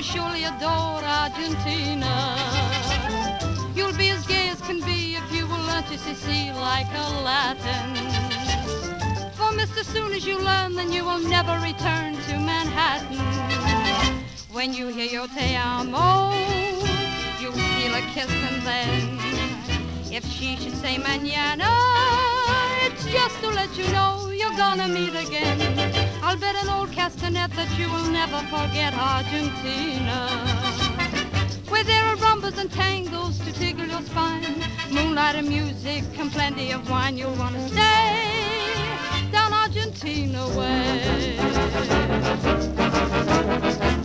will surely adore Argentina. You'll be as gay as can be if you will learn to see like a Latin. For Mr. Soon as you learn, then you will never return to Manhattan. When you hear your te amo, you'll steal a kiss and then if she should say mañana, it's just to let you know you're gonna meet again. I'll bet an old castanet that you will never forget Argentina, where there are rumbas and tangos to tickle your spine, moonlight and music and plenty of wine. You'll wanna stay down Argentina way.